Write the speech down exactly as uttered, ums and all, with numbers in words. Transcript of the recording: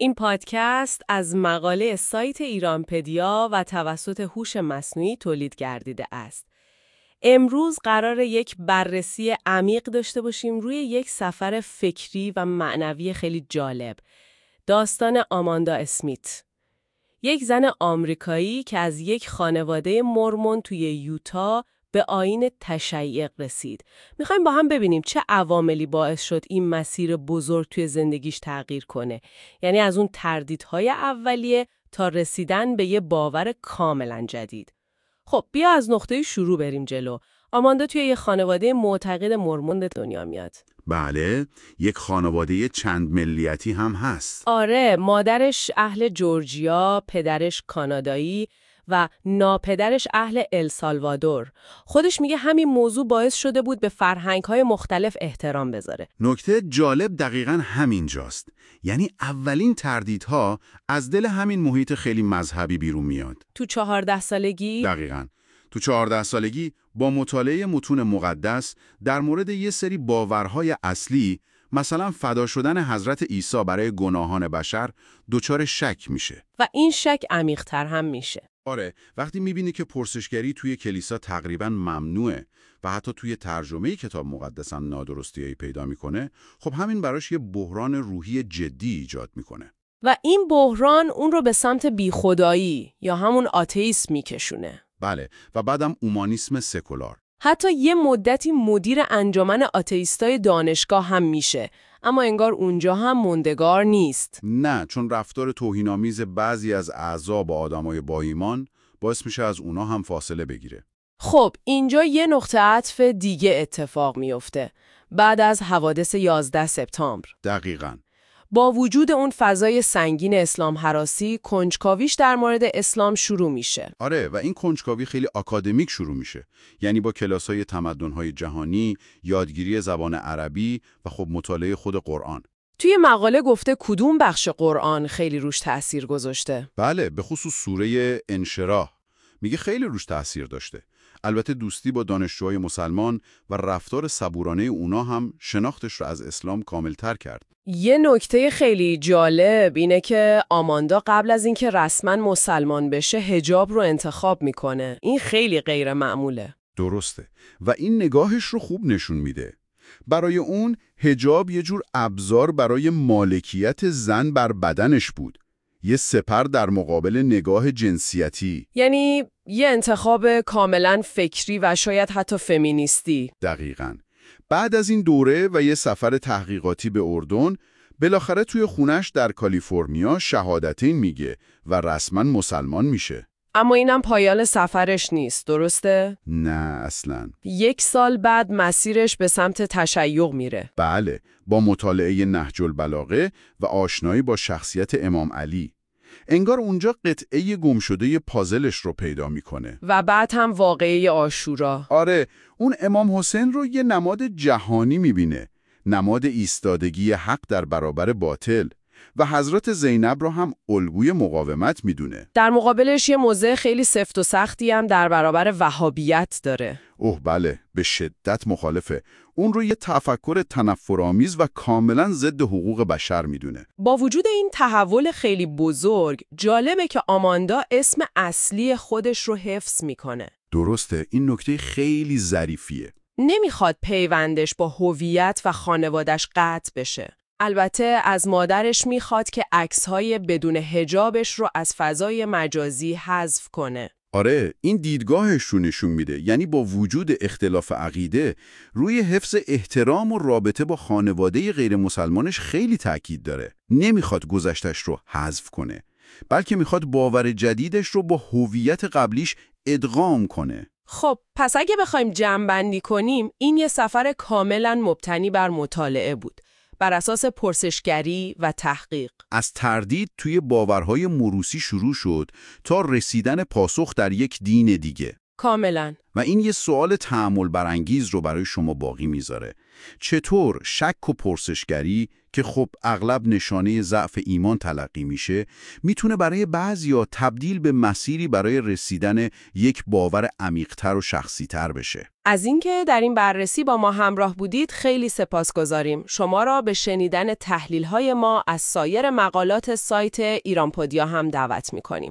این پادکست از مقاله سایت ایرانپدیا و توسط هوش مصنوعی تولید گردیده است. امروز قرار یک بررسی عمیق داشته باشیم روی یک سفر فکری و معنوی خیلی جالب. داستان آماندا اسمیت. یک زن آمریکایی که از یک خانواده مرمون توی یوتا به آیین تشیع رسید. میخوایم با هم ببینیم چه عواملی باعث شد این مسیر بزرگ توی زندگیش تغییر کنه. یعنی از اون تردیدهای اولیه تا رسیدن به یه باور کاملا جدید. خب بیا از نقطه شروع بریم جلو. آماندا توی یه خانواده معتقد مرمون به دنیا میاد. بله، یک خانواده چند ملیتی هم هست. آره، مادرش اهل جورجیا، پدرش کانادایی و ناپدرش اهل السالوادور. خودش میگه همین موضوع باعث شده بود به فرهنگ‌های مختلف احترام بذاره. نکته جالب دقیقاً همین جاست. یعنی اولین تردیدها از دل همین محیط خیلی مذهبی بیرون میاد. تو چهارده سالگی؟ دقیقاً. تو چهارده سالگی با مطالعه متون مقدس در مورد یه سری باورهای اصلی، مثلا فدا شدن حضرت عیسی برای گناهان بشر، دچار شک میشه. و این شک عمیق‌تر هم میشه. آره، وقتی میبینی که پرسشگری توی کلیسا تقریباً ممنوعه و حتی توی ترجمه کتاب مقدس هم نادرستیایی پیدا میکنه، خب همین براش یه بحران روحی جدی ایجاد میکنه. و این بحران اون رو به سمت بیخدایی یا همون آتئیسم میکشونه. بله، و بعدم اومانیسم سکولار. حتی یه مدتی مدیر انجمن آتئیستای دانشگاه هم میشه، اما انگار اونجا هم موندگار نیست. نه، چون رفتار توهین‌آمیز بعضی از اعضا با آدمای با ایمان باعث میشه از اونا هم فاصله بگیره. خب اینجا یه نقطه عطف دیگه اتفاق میفته. بعد از حوادث یازده سپتامبر. دقیقاً. با وجود اون فضای سنگین اسلام هراسی، کنجکاویش در مورد اسلام شروع میشه. آره، و این کنجکاوی خیلی آکادمیک شروع میشه. یعنی با کلاس‌های تمدن‌های جهانی، یادگیری زبان عربی و خب مطالعه خود قرآن. توی مقاله گفته کدوم بخش قرآن خیلی روش تأثیر گذاشته؟ بله، به خصوص سوره انشراح. میگه خیلی روش تأثیر داشته. البته دوستی با دانشجوهای مسلمان و رفتار صبورانه اونا هم شناختش رو از اسلام کاملتر کرد. یه نکته خیلی جالب اینه که آماندا قبل از اینکه رسما مسلمان بشه حجاب رو انتخاب میکنه. این خیلی غیر معموله. درسته، و این نگاهش رو خوب نشون میده. برای اون حجاب یه جور ابزار برای مالکیت زن بر بدنش بود. یه سپر در مقابل نگاه جنسیتی. یعنی یه انتخاب کاملا فکری و شاید حتی فمینیستی. دقیقاً. بعد از این دوره و یه سفر تحقیقاتی به اردن، بالاخره توی خونش در کالیفرنیا شهادتین میگه و رسما مسلمان میشه. اما اینم پایان سفرش نیست، درسته؟ نه اصلاً. یک سال بعد مسیرش به سمت تشیع میره. بله، با مطالعه نهج البلاغه و آشنایی با شخصیت امام علی. انگار اونجا قطعه گمشده پازلش رو پیدا میکنه. و بعد هم واقعه عاشورا. آره، اون امام حسین رو یه نماد جهانی میبینه. نماد ایستادگی حق در برابر باطل. و حضرت زینب رو هم الگوی مقاومت میدونه. در مقابلش یه موضع خیلی سفت و سختی هم در برابر وهابیت داره. اوه بله، به شدت مخالفه. اون رو یه تفکر تنفرآمیز و کاملا ضد حقوق بشر میدونه. با وجود این تحول خیلی بزرگ، جالبه که آماندا اسم اصلی خودش رو حفظ میکنه. درسته، این نکته خیلی ظریفیه. نمیخواد پیوندش با هویت و خانوادش قطع بشه. البته از مادرش میخواد که عکس‌های بدون حجابش رو از فضای مجازی حذف کنه. آره، این دیدگاهش رو نشون میده. یعنی با وجود اختلاف عقیده، روی حفظ احترام و رابطه با خانواده غیر مسلمانش خیلی تاکید داره. نمیخواد گذشتش رو حذف کنه، بلکه میخواد باور جدیدش رو با هویت قبلیش ادغام کنه. خب پس اگه بخوایم جمع‌بندی کنیم، این یه سفر کاملا مبتنی بر مطالعه بود، بر اساس پرسشگری و تحقیق. از تردید توی باورهای موروثی شروع شد تا رسیدن پاسخ در یک دین دیگه. کاملا. و این یه سوال تأمل برانگیز رو برای شما باقی میذاره. چطور شک و پرسشگری که خب اغلب نشانه ضعف ایمان تلقی میشه، میتونه برای بعضیا تبدیل به مسیری برای رسیدن یک باور عمیق‌تر و شخصی‌تر بشه؟ از اینکه در این بررسی با ما همراه بودید خیلی سپاسگزاریم. شما را به شنیدن تحلیل‌های ما از سایر مقالات سایت ایرانپدیا هم دعوت می‌کنیم.